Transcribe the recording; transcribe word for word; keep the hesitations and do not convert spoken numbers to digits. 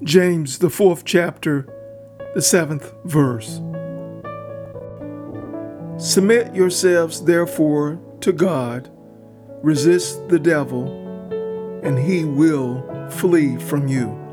James, the fourth chapter, the seventh verse. Submit yourselves, therefore, to God. Resist the devil, and he will flee from you.